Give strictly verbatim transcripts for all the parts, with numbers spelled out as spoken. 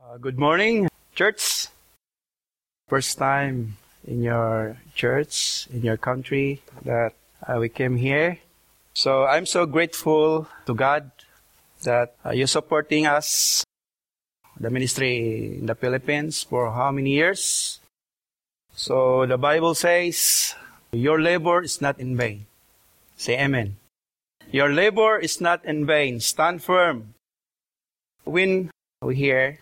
Uh, good morning, church. First time in your church, in your country that uh, we came here. So I'm so grateful to God that uh, you're supporting us, the ministry in the Philippines, for how many years? So the Bible says, your labor is not in vain. Say amen. Your labor is not in vain. Stand firm. When we hear,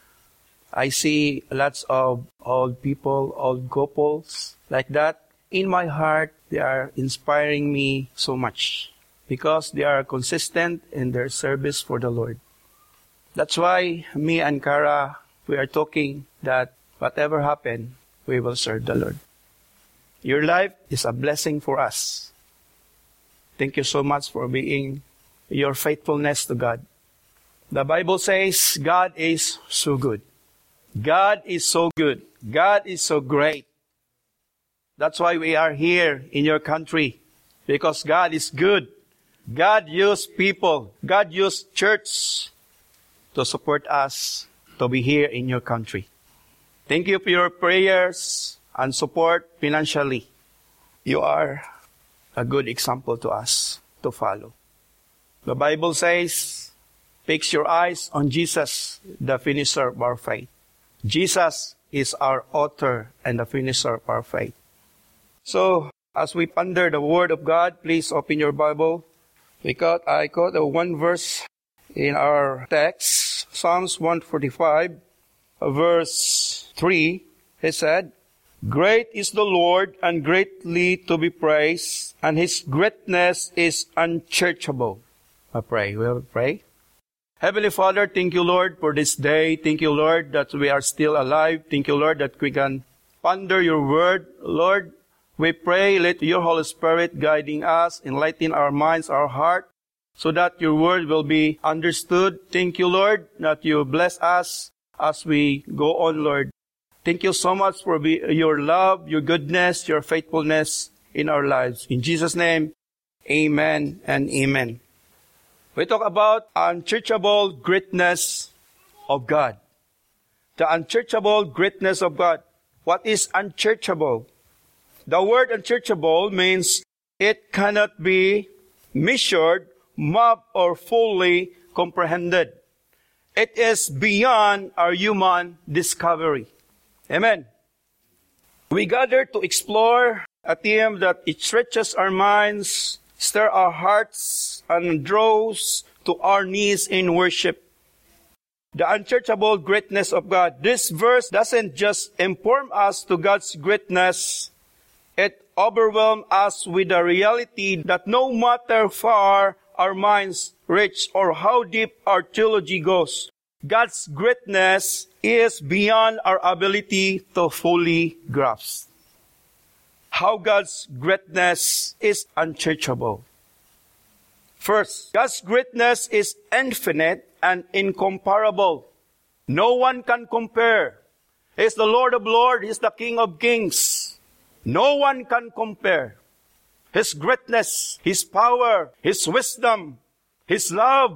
I see lots of old people, old couples like that. In my heart, they are inspiring me so much because they are consistent in their service for the Lord. That's why me and Kara, we are talking that whatever happen, we will serve the Lord. Your life is a blessing for us. Thank you so much for being your faithfulness to God. The Bible says God is so good. God is so good. God is so great. That's why we are here in your country. Because God is good. God used people. God used church to support us to be here in your country. Thank you for your prayers and support financially. You are a good example to us to follow. The Bible says, fix your eyes on Jesus, the finisher of our faith. Jesus is our author and the finisher of our faith. So, as we ponder the Word of God, please open your Bible. Because I got a one verse in our text, Psalms one forty-five, verse three. He said, great is the Lord and greatly to be praised, and His greatness is unsearchable. I pray. We'll pray. Heavenly Father, thank you, Lord, for this day. Thank you, Lord, that we are still alive. Thank you, Lord, that we can ponder your word. Lord, we pray, let your Holy Spirit guiding us, enlighten our minds, our heart, so that your word will be understood. Thank you, Lord, that you bless us as we go on, Lord. Thank you so much for be, your love, your goodness, your faithfulness in our lives. In Jesus' name, amen and amen. We talk about unsearchable greatness of God. The unsearchable greatness of God. What is unsearchable? The word unsearchable means it cannot be measured, mapped, or fully comprehended. It is beyond our human discovery. Amen. We gather to explore a theme that it stretches our minds, stir our hearts, and draws to our knees in worship. The unsearchable greatness of God. This verse doesn't just inform us to God's greatness. It overwhelms us with the reality that no matter far our minds reach or how deep our theology goes, God's greatness is beyond our ability to fully grasp. How God's greatness is unsearchable. First, God's greatness is infinite and incomparable. No one can compare. He is the Lord of Lords. He is the King of Kings. No one can compare. His greatness, His power, His wisdom, His love.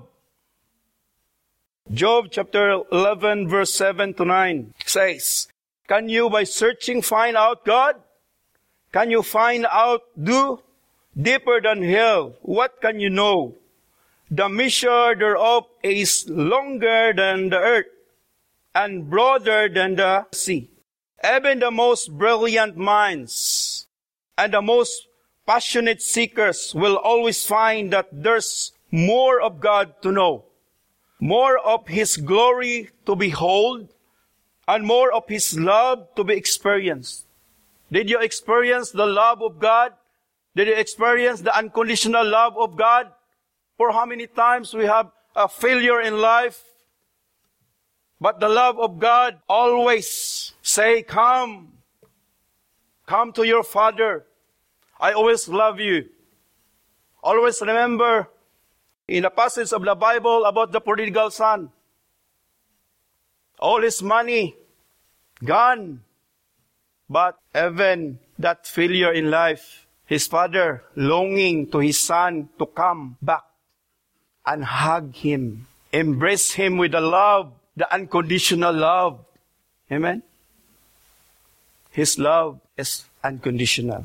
Job chapter eleven verse seven to nine says, can you by searching find out God? Can you find out do? Deeper than hell, what can you know? The measure thereof is longer than the earth, and broader than the sea. Even the most brilliant minds and the most passionate seekers will always find that there's more of God to know, more of His glory to behold, and more of His love to be experienced. Did you experience the love of God? Did you experience the unconditional love of God? For how many times we have a failure in life? But the love of God always say, come. Come to your Father. I always love you. Always remember in the passage of the Bible about the prodigal son. All his money gone. But even that failure in life, his father longing to his son to come back and hug him, embrace him with the love the unconditional love. Amen? His love is unconditional.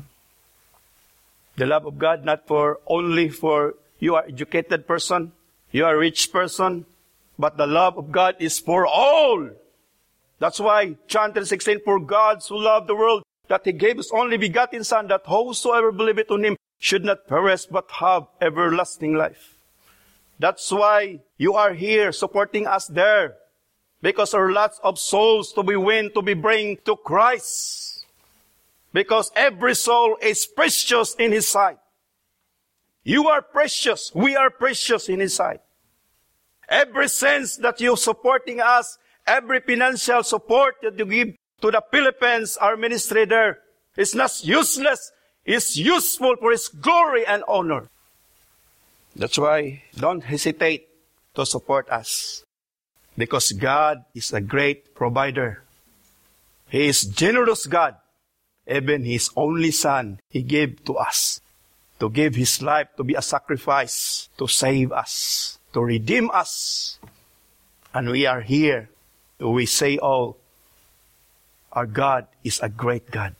The love of God, not for only for you are educated person, you are a rich person, but the love of God is for all. That's why John three sixteen, for God so loved the world that He gave His only begotten Son, that whosoever believeth on Him should not perish but have everlasting life. That's why you are here supporting us there. Because there are lots of souls to be win, to be bring to Christ. Because every soul is precious in His sight. You are precious. We are precious in His sight. Every sense that you're supporting us, every financial support that you give to the Philippines, our ministry there, is not useless. It's useful for His glory and honor. That's why don't hesitate to support us. Because God is a great provider. He is generous God. Even His only Son, He gave to us. To give His life to be a sacrifice. To save us. To redeem us. And we are here. We say all. Our God is a great God.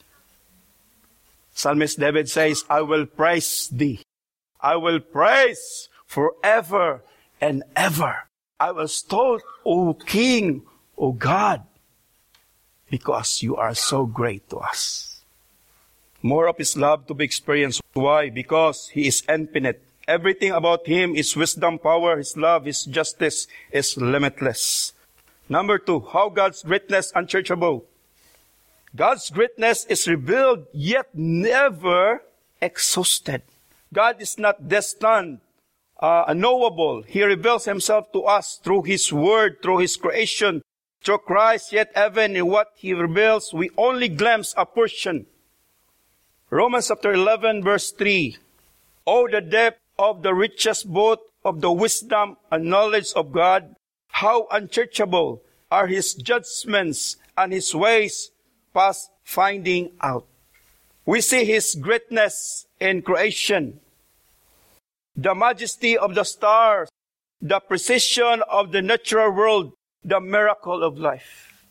Psalmist David says, I will praise Thee. I will praise forever and ever. I will extol, O King, O God, because You are so great to us. More of His love to be experienced. Why? Because He is infinite. Everything about Him is wisdom, power, His love, His justice is limitless. Number two, how God's greatness unsearchable. God's greatness is revealed yet never exhausted. God is not distant, uh, unknowable. He reveals Himself to us through His Word, through His creation, through Christ, yet even in what He reveals, we only glimpse a portion. Romans chapter eleven verse three. Oh, the depth of the riches both of the wisdom and knowledge of God. How unsearchable are His judgments and His ways past finding out. We see His greatness in creation. The majesty of the stars. The precision of the natural world. The miracle of life.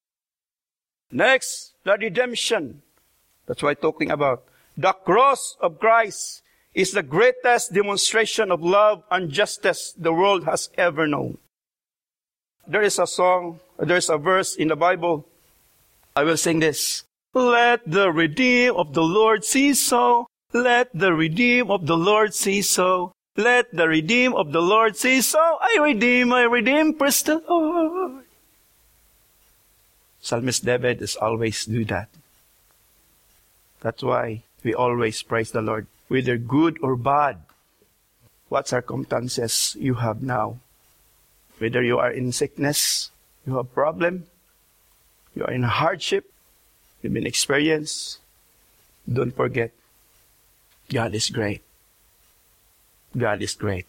Next, the redemption. That's what I'm talking about. The cross of Christ is the greatest demonstration of love and justice the world has ever known. There is a song, there is a verse in the Bible. I will sing this. Let the redeemed of the Lord say so. Let the redeemed of the Lord say so. Let the redeemed of the Lord say so. I redeem, I redeem, praise the Lord. Psalmist David is always do that. That's why we always praise the Lord. Whether good or bad, what circumstances you have now. Whether you are in sickness, you have problem, you are in hardship, you've been experienced, don't forget, God is great. God is great.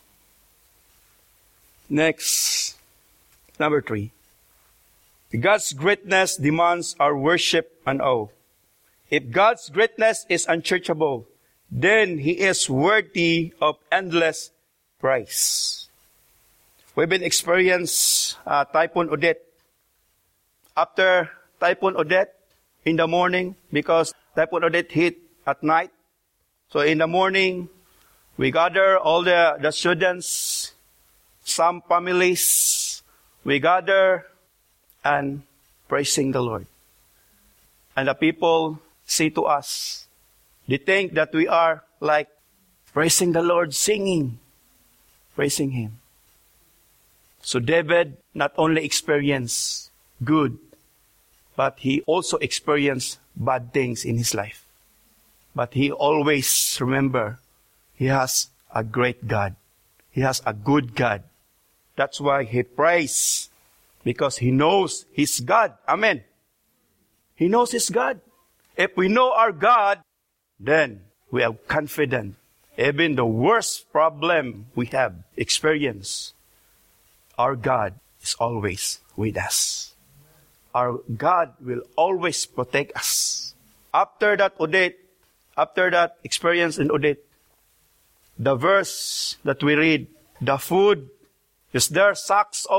Next, number three. God's greatness demands our worship and awe. If God's greatness is unsearchable, then He is worthy of endless praise. We've been experienced uh, Typhoon Odette. After Typhoon Odette, in the morning, because Typhoon Odette hit at night. So in the morning, we gather all the, the students, some families, we gather and praising the Lord. And the people say to us, they think that we are like praising the Lord, singing, praising Him. So David not only experienced good, but he also experienced bad things in his life. But he always remember, he has a great God. He has a good God. That's why he prays, because he knows his God. Amen. He knows his God. If we know our God, then we are confident. Even the worst problem we have experienced, our God is always with us. Our God will always protect us. After that Odette, after that experience in Odette, the verse that we read, the food is there, sacks of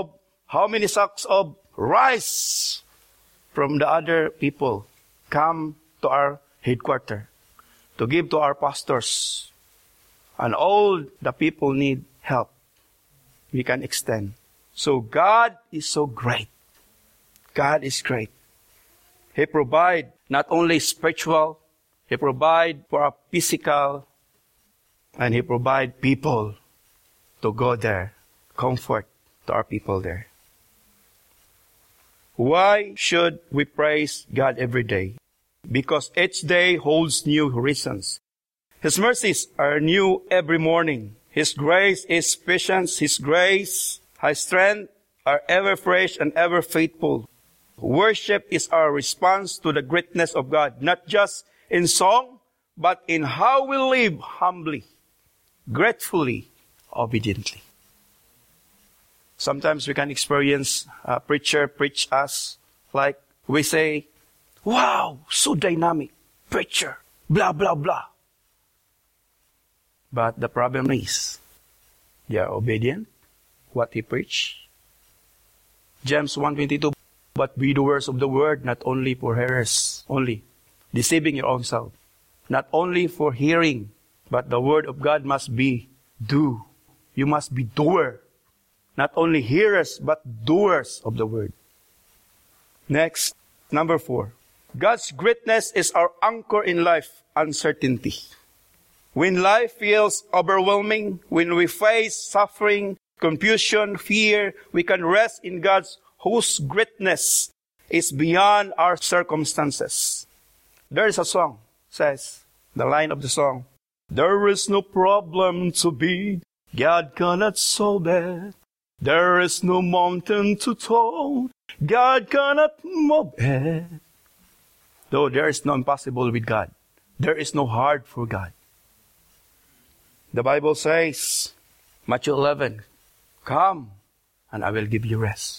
How many sacks of rice from the other people come to our headquarters to give to our pastors? And all the people need help. We can extend. So God is so great. God is great. He provides not only spiritual, He provides for our physical, and He provides people to go there, comfort to our people there. Why should we praise God every day? Because each day holds new reasons. His mercies are new every morning. His grace is patience. His grace, His strength are ever fresh and ever faithful. Worship is our response to the greatness of God, not just in song, but in how we live humbly, gratefully, obediently. Sometimes we can experience a preacher preach us like we say, wow, so dynamic, preacher, blah, blah, blah. But the problem is, they are obedient, what he preached. James one twenty-two, but be doers of the word, not only for hearers, only, deceiving your own self. Not only for hearing, but the word of God must be do. You must be doer. Not only hearers, but doers of the word. Next, number four. God's greatness is our anchor in life, uncertainty. When life feels overwhelming, when we face suffering, confusion, fear, we can rest in God's whose greatness is beyond our circumstances. There is a song, says, the line of the song, there is no problem to beat, God cannot solve it. There is no mountain to tall, God cannot move it. Though there is no impossible with God, there is no hard for God. The Bible says, Matthew eleven, come and I will give you rest.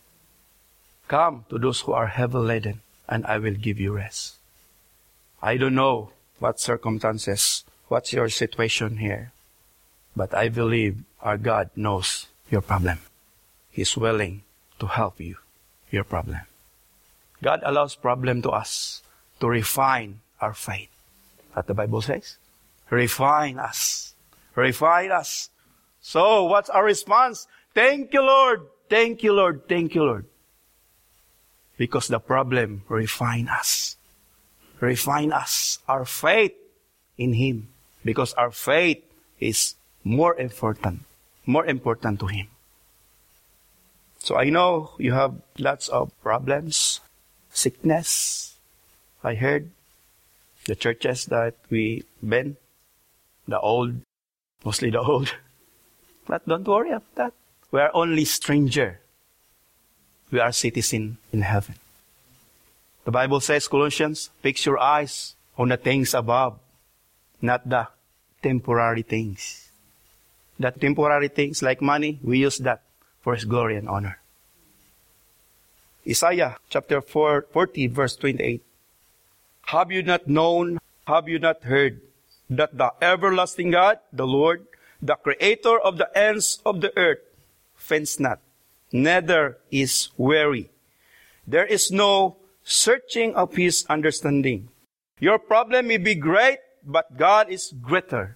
Come to those who are heavy laden and I will give you rest. I don't know what circumstances, what's your situation here, but I believe our God knows your problem. He's willing to help you, your problem. God allows problem to us to refine our faith. What the Bible says? Refine us. Refine us. So, what's our response? Thank you, Lord. Thank you, Lord. Thank you, Lord. Because the problem refine us. Refine us. Our faith in Him. Because our faith is more important. More important to Him. So I know you have lots of problems. Sickness. I heard the churches that we been, the old, mostly the old. But don't worry about that. We are only stranger. We are citizen in heaven. The Bible says, Colossians, fix your eyes on the things above, not the temporary things. The temporary things like money, we use that for His glory and honor. Isaiah chapter four, forty, verse twenty-eight. Have you not known, have you not heard, that the everlasting God, the Lord, the creator of the ends of the earth, faints not, neither is weary. There is no searching of His understanding. Your problem may be great, but God is greater.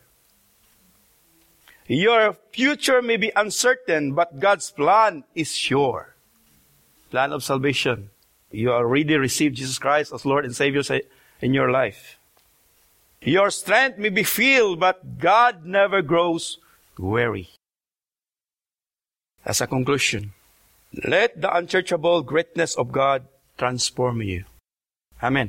Your future may be uncertain, but God's plan is sure. Plan of salvation. You already received Jesus Christ as Lord and Savior in your life. Your strength may be filled, but God never grows weary. As a conclusion, let the unsearchable greatness of God transform you. Amen.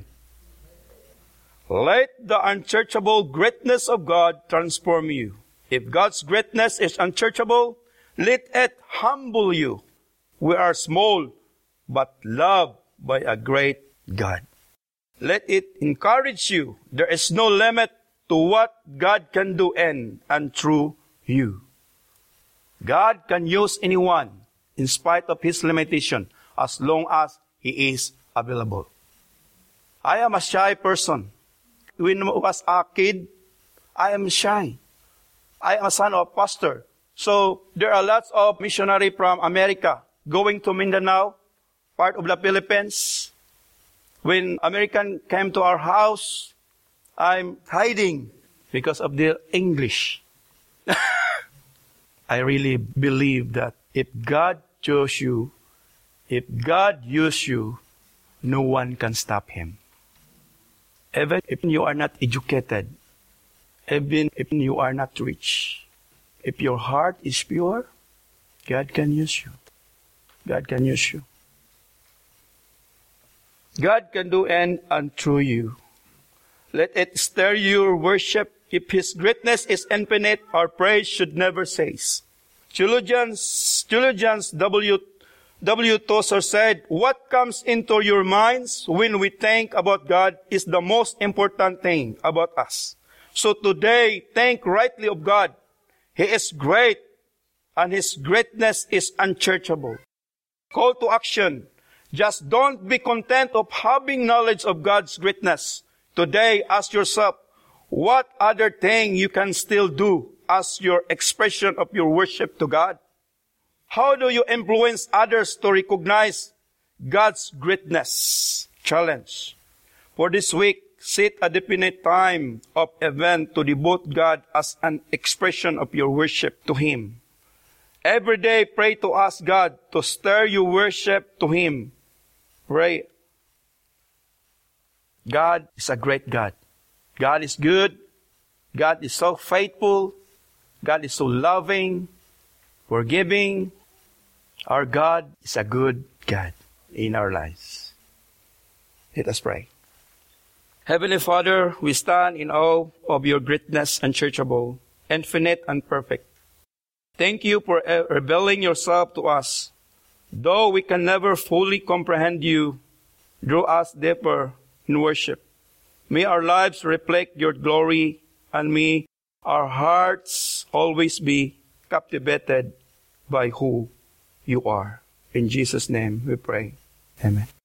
Let the unsearchable greatness of God transform you. If God's greatness is unsearchable, let it humble you. We are small, but loved by a great God. Let it encourage you. There is no limit to what God can do in and through you. God can use anyone in spite of His limitation as long as He is available. I am a shy person. When I was a kid, I am shy. I am a son of a pastor. So there are lots of missionaries from America going to Mindanao, part of the Philippines. When American came to our house, I'm hiding because of their English. I really believe that if God chose you, if God used you, no one can stop Him. Even if you are not educated, even if you are not rich, if your heart is pure, God can use you. God can use you. God can do in and through you. Let it stir your worship. If His greatness is infinite, our praise should never cease. Theologians, theologians W. W. Tozer said, what comes into your minds when we think about God is the most important thing about us. So today, think rightly of God. He is great, and His greatness is unsearchable. Call to action. Just don't be content of having knowledge of God's greatness. Today, ask yourself, what other thing you can still do as your expression of your worship to God? How do you influence others to recognize God's greatness? Challenge. For this week, set a definite time of event to devote God as an expression of your worship to Him. Every day, pray to ask God to stir your worship to Him. Pray. God is a great God. God is good. God is so faithful. God is so loving, forgiving. Our God is a good God in our lives. Let us pray. Heavenly Father, we stand in awe of your greatness unsearchable, infinite and perfect. Thank you for revealing yourself to us. Though we can never fully comprehend you, draw us deeper in worship. May our lives reflect your glory, and may our hearts always be captivated by who you are. In Jesus' name we pray. Amen.